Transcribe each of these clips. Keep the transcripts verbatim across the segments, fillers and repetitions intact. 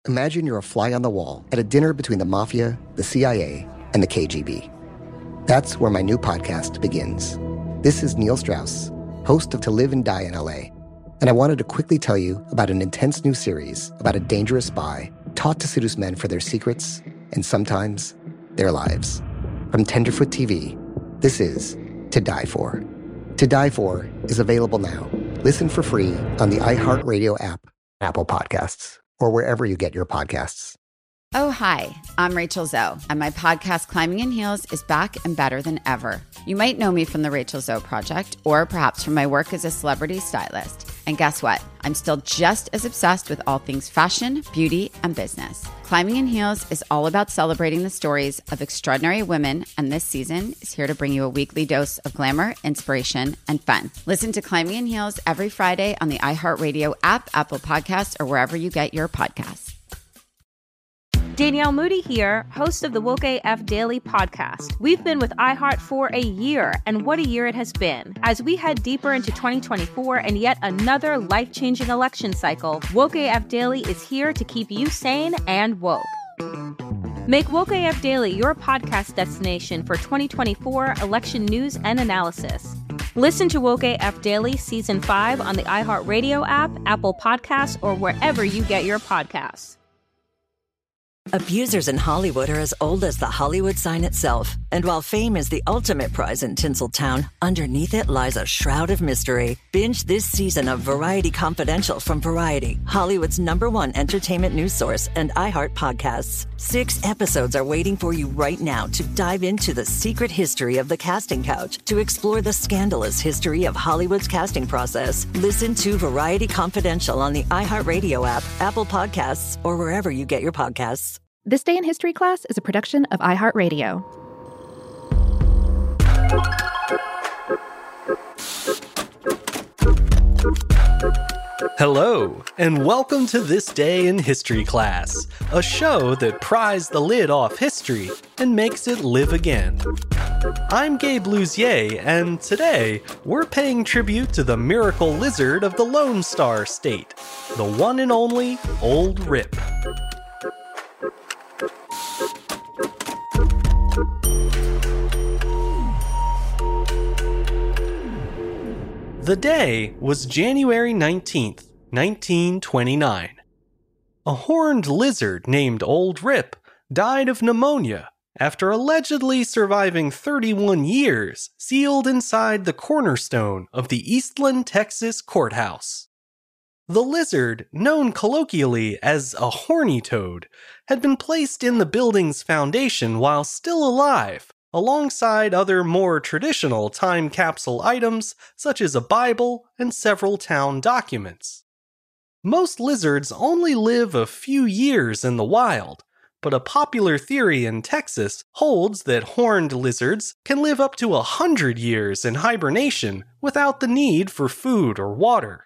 Imagine you're a fly on the wall at a dinner between the Mafia, the C I A, and the K G B. That's where my new podcast begins. This is Neil Strauss, host of To Live and Die in L A, and I wanted to quickly tell you about an intense new series about a dangerous spy taught to seduce men for their secrets and sometimes their lives. From Tenderfoot T V, this is To Die For. To Die For is available now. Listen for free on the iHeartRadio app, Apple Podcasts, or wherever you get your podcasts. Oh, hi, I'm Rachel Zoe, and my podcast, Climbing in Heels, is back and better than ever. You might know me from the Rachel Zoe Project, or perhaps from my work as a celebrity stylist. And guess what? I'm still just as obsessed with all things fashion, beauty, and business. Climbing in Heels is all about celebrating the stories of extraordinary women, and this season is here to bring you a weekly dose of glamour, inspiration, and fun. Listen to Climbing in Heels every Friday on the iHeartRadio app, Apple Podcasts, or wherever you get your podcasts. Danielle Moody here, host of the Woke A F Daily podcast. We've been with iHeart for a year, and what a year it has been. As we head deeper into twenty twenty-four and yet another life-changing election cycle, Woke A F Daily is here to keep you sane and woke. Make Woke A F Daily your podcast destination for twenty twenty-four election news and analysis. Listen to Woke A F Daily Season five on the iHeartRadio app, Apple Podcasts, or wherever you get your podcasts. Abusers in Hollywood are as old as the Hollywood sign itself. And while fame is the ultimate prize in Tinseltown, underneath it lies a shroud of mystery. Binge this season of Variety Confidential from Variety, Hollywood's number one entertainment news source, and iHeart Podcasts. Six episodes are waiting for you right now to dive into the secret history of the casting couch, to explore the scandalous history of Hollywood's casting process. Listen to Variety Confidential on the iHeartRadio app, Apple Podcasts, or wherever you get your podcasts. This Day in History Class is a production of iHeartRadio. Hello, and welcome to This Day in History Class, a show that pries the lid off history and makes it live again. I'm Gabe Luzier, and today we're paying tribute to the miracle lizard of the Lone Star State, the one and only Old Rip. The day was January nineteenth, nineteen twenty-nine. A horned lizard named Old Rip died of pneumonia after allegedly surviving thirty-one years sealed inside the cornerstone of the Eastland, Texas courthouse. The lizard, known colloquially as a horny toad, had been placed in the building's foundation while still alive, alongside other more traditional time capsule items such as a Bible and several town documents. Most lizards only live a few years in the wild, but a popular theory in Texas holds that horned lizards can live up to a hundred years in hibernation without the need for food or water.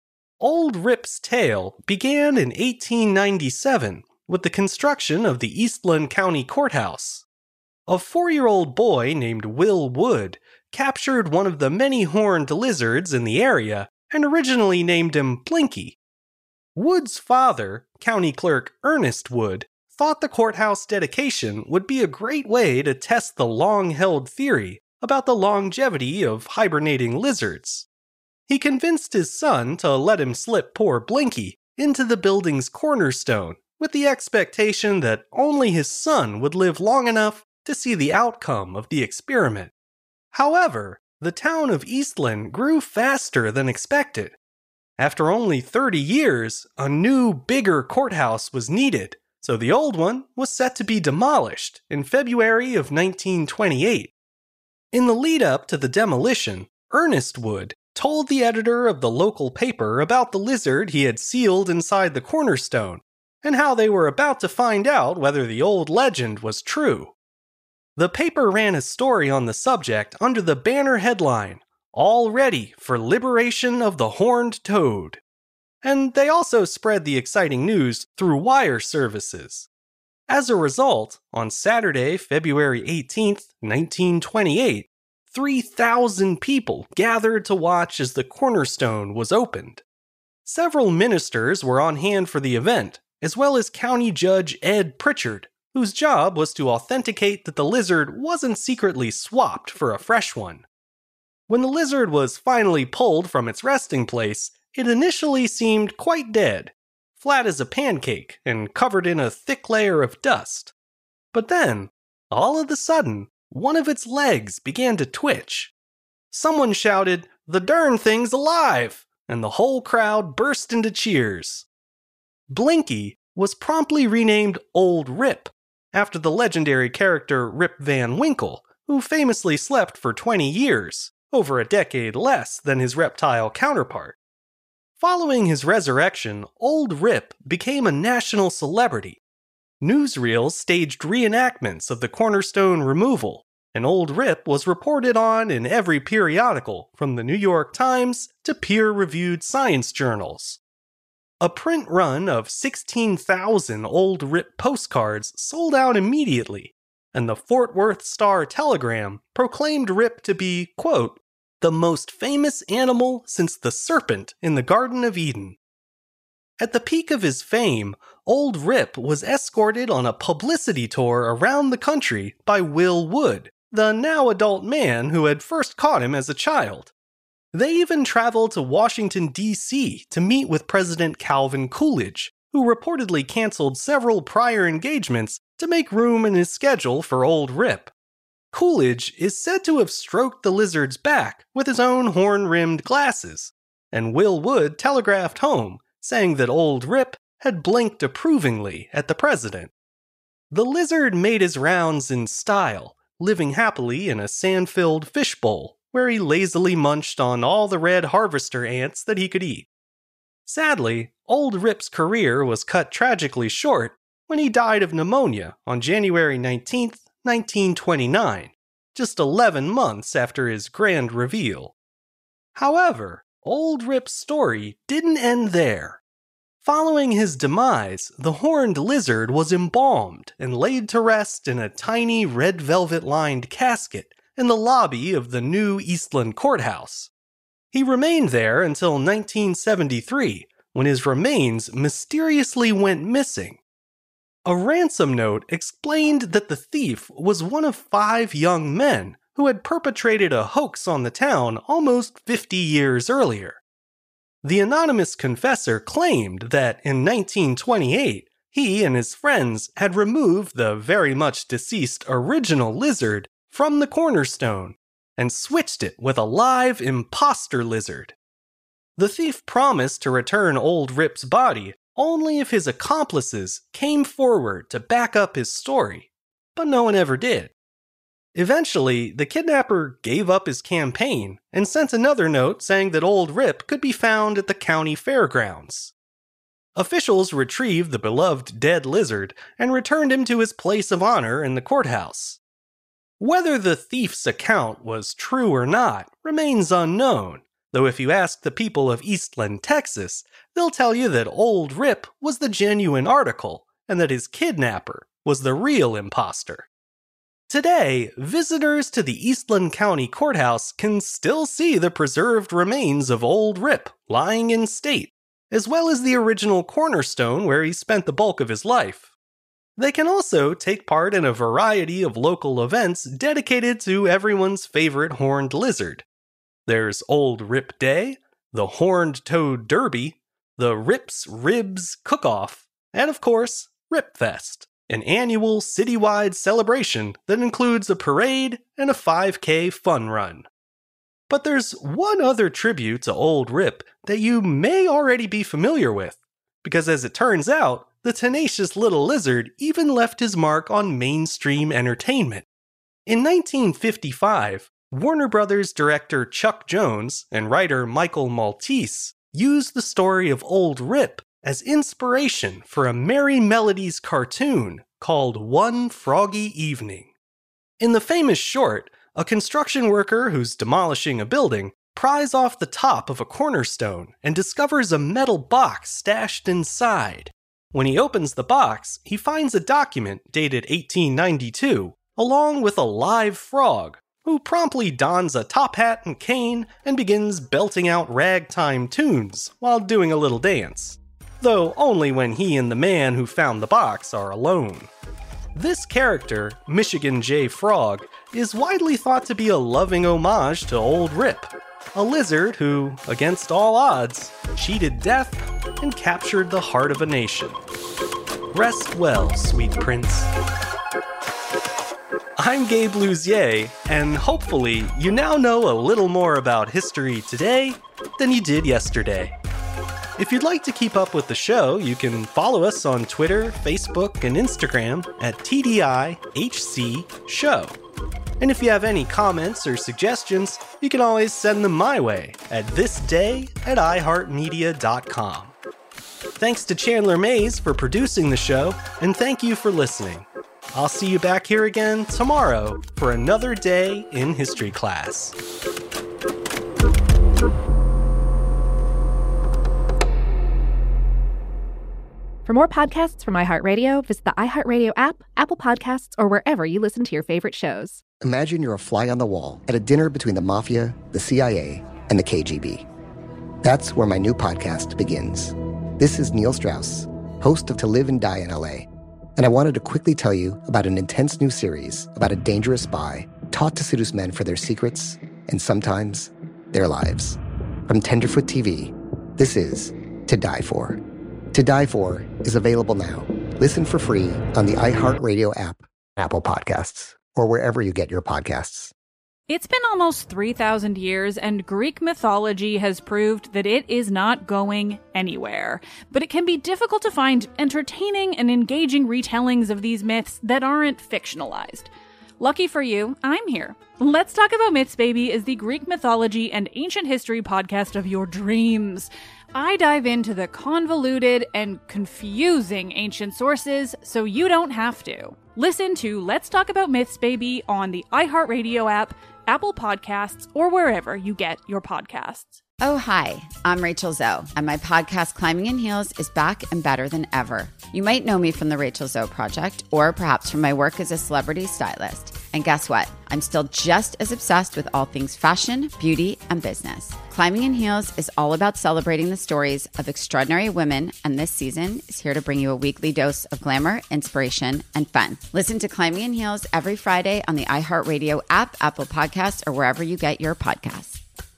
Old Rip's tale began in eighteen ninety-seven with the construction of the Eastland County Courthouse. A four-year-old boy named Will Wood captured one of the many horned lizards in the area and originally named him Blinky. Wood's father, County Clerk Ernest Wood, thought the courthouse dedication would be a great way to test the long-held theory about the longevity of hibernating lizards. He convinced his son to let him slip poor Blinky into the building's cornerstone with the expectation that only his son would live long enough to see the outcome of the experiment. However, the town of Eastland grew faster than expected. After only thirty years, a new, bigger courthouse was needed, so the old one was set to be demolished in February of nineteen twenty-eight. In the lead-up to the demolition, Ernest Wood told the editor of the local paper about the lizard he had sealed inside the cornerstone, and how they were about to find out whether the old legend was true. The paper ran a story on the subject under the banner headline, "All Ready for Liberation of the Horned Toad." And they also spread the exciting news through wire services. As a result, on Saturday, February eighteenth, nineteen twenty-eight, three thousand people gathered to watch as the cornerstone was opened. Several ministers were on hand for the event, as well as County Judge Ed Pritchard, whose job was to authenticate that the lizard wasn't secretly swapped for a fresh one. When the lizard was finally pulled from its resting place, it initially seemed quite dead, flat as a pancake and covered in a thick layer of dust. But then, all of a sudden, one of its legs began to twitch. Someone shouted, "The darn thing's alive!" and the whole crowd burst into cheers. Blinky was promptly renamed Old Rip, after the legendary character Rip Van Winkle, who famously slept for twenty years, over a decade less than his reptile counterpart. Following his resurrection, Old Rip became a national celebrity. Newsreels staged reenactments of the cornerstone removal, and Old Rip was reported on in every periodical, from the New York Times to peer-reviewed science journals. A print run of sixteen thousand Old Rip postcards sold out immediately, and the Fort Worth Star-Telegram proclaimed Rip to be, quote, "the most famous animal since the serpent in the Garden of Eden." At the peak of his fame, Old Rip was escorted on a publicity tour around the country by Will Wood, the now-adult man who had first caught him as a child. They even traveled to Washington, D C to meet with President Calvin Coolidge, who reportedly canceled several prior engagements to make room in his schedule for Old Rip. Coolidge is said to have stroked the lizard's back with his own horn-rimmed glasses, and Will Wood telegraphed home, saying that Old Rip had blinked approvingly at the president. The lizard made his rounds in style, living happily in a sand-filled fishbowl, where he lazily munched on all the red harvester ants that he could eat. Sadly, Old Rip's career was cut tragically short when he died of pneumonia on January nineteenth, nineteen twenty-nine, just eleven months after his grand reveal. However, Old Rip's story didn't end there. Following his demise, the horned lizard was embalmed and laid to rest in a tiny red velvet-lined casket in the lobby of the new Eastland Courthouse. He remained there until nineteen seventy-three, when his remains mysteriously went missing. A ransom note explained that the thief was one of five young men who had perpetrated a hoax on the town almost fifty years earlier. The anonymous confessor claimed that in nineteen twenty-eight, he and his friends had removed the very much deceased original lizard from the cornerstone and switched it with a live imposter lizard. The thief promised to return Old Rip's body only if his accomplices came forward to back up his story, but no one ever did. Eventually, the kidnapper gave up his campaign and sent another note saying that Old Rip could be found at the county fairgrounds. Officials retrieved the beloved dead lizard and returned him to his place of honor in the courthouse. Whether the thief's account was true or not remains unknown, though if you ask the people of Eastland, Texas, they'll tell you that Old Rip was the genuine article and that his kidnapper was the real imposter. Today, visitors to the Eastland County Courthouse can still see the preserved remains of Old Rip lying in state, as well as the original cornerstone where he spent the bulk of his life. They can also take part in a variety of local events dedicated to everyone's favorite horned lizard. There's Old Rip Day, the Horned Toad Derby, the Rips Ribs Cook-Off, and of course, Rip Fest, an annual citywide celebration that includes a parade and a five K fun run. But there's one other tribute to Old Rip that you may already be familiar with, because as it turns out, the tenacious little lizard even left his mark on mainstream entertainment. In nineteen fifty-five, Warner Brothers director Chuck Jones and writer Michael Maltese used the story of Old Rip as inspiration for a Merry Melodies cartoon called One Froggy Evening. In the famous short, a construction worker who's demolishing a building pries off the top of a cornerstone and discovers a metal box stashed inside. When he opens the box, he finds a document dated eighteen ninety-two, along with a live frog, who promptly dons a top hat and cane and begins belting out ragtime tunes while doing a little dance. though only when he and the man who found the box are alone. This character, Michigan J. Frog, is widely thought to be a loving homage to Old Rip, a lizard who, against all odds, cheated death and captured the heart of a nation. Rest well, sweet prince. I'm Gabe Luzier, and hopefully you now know a little more about history today than you did yesterday. If you'd like to keep up with the show, you can follow us on Twitter, Facebook, and Instagram at T D I H C Show. And if you have any comments or suggestions, you can always send them my way at thisday at i heart media dot com. Thanks to Chandler Mays for producing the show, and thank you for listening. I'll see you back here again tomorrow for another day in history class. For more podcasts from iHeartRadio, visit the iHeartRadio app, Apple Podcasts, or wherever you listen to your favorite shows. Imagine you're a fly on the wall at a dinner between the Mafia, the C I A, and the K G B. That's where my new podcast begins. This is Neil Strauss, host of To Live and Die in L A, and I wanted to quickly tell you about an intense new series about a dangerous spy taught to seduce men for their secrets and sometimes their lives. From Tenderfoot T V, this is To Die For. To Die For is available now. Listen for free on the iHeartRadio app, Apple Podcasts, or wherever you get your podcasts. It's been almost three thousand years, and Greek mythology has proved that it is not going anywhere. But it can be difficult to find entertaining and engaging retellings of these myths that aren't fictionalized. Lucky for you, I'm here. Let's Talk About Myths, Baby is the Greek mythology and ancient history podcast of your dreams. I dive into the convoluted and confusing ancient sources so you don't have to. Listen to Let's Talk About Myths, Baby on the iHeartRadio app, Apple Podcasts, or wherever you get your podcasts. Oh, hi, I'm Rachel Zoe, and my podcast, Climbing in Heels, is back and better than ever. You might know me from the Rachel Zoe Project, or perhaps from my work as a celebrity stylist. And guess what? I'm still just as obsessed with all things fashion, beauty, and business. Climbing in Heels is all about celebrating the stories of extraordinary women, and this season is here to bring you a weekly dose of glamour, inspiration, and fun. Listen to Climbing in Heels every Friday on the iHeartRadio app, Apple Podcasts, or wherever you get your podcasts.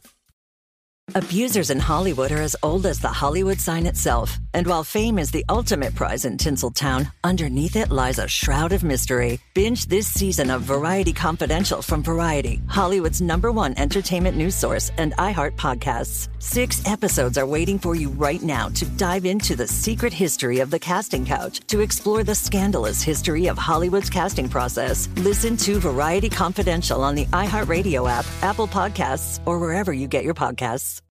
Abusers in Hollywood are as old as the Hollywood sign itself. And while fame is the ultimate prize in Tinseltown, underneath it lies a shroud of mystery. Binge this season of Variety Confidential from Variety, Hollywood's number one entertainment news source, and iHeart Podcasts. Six episodes are waiting for you right now to dive into the secret history of the casting couch, to explore the scandalous history of Hollywood's casting process. Listen to Variety Confidential on the iHeartRadio app, Apple Podcasts, or wherever you get your podcasts.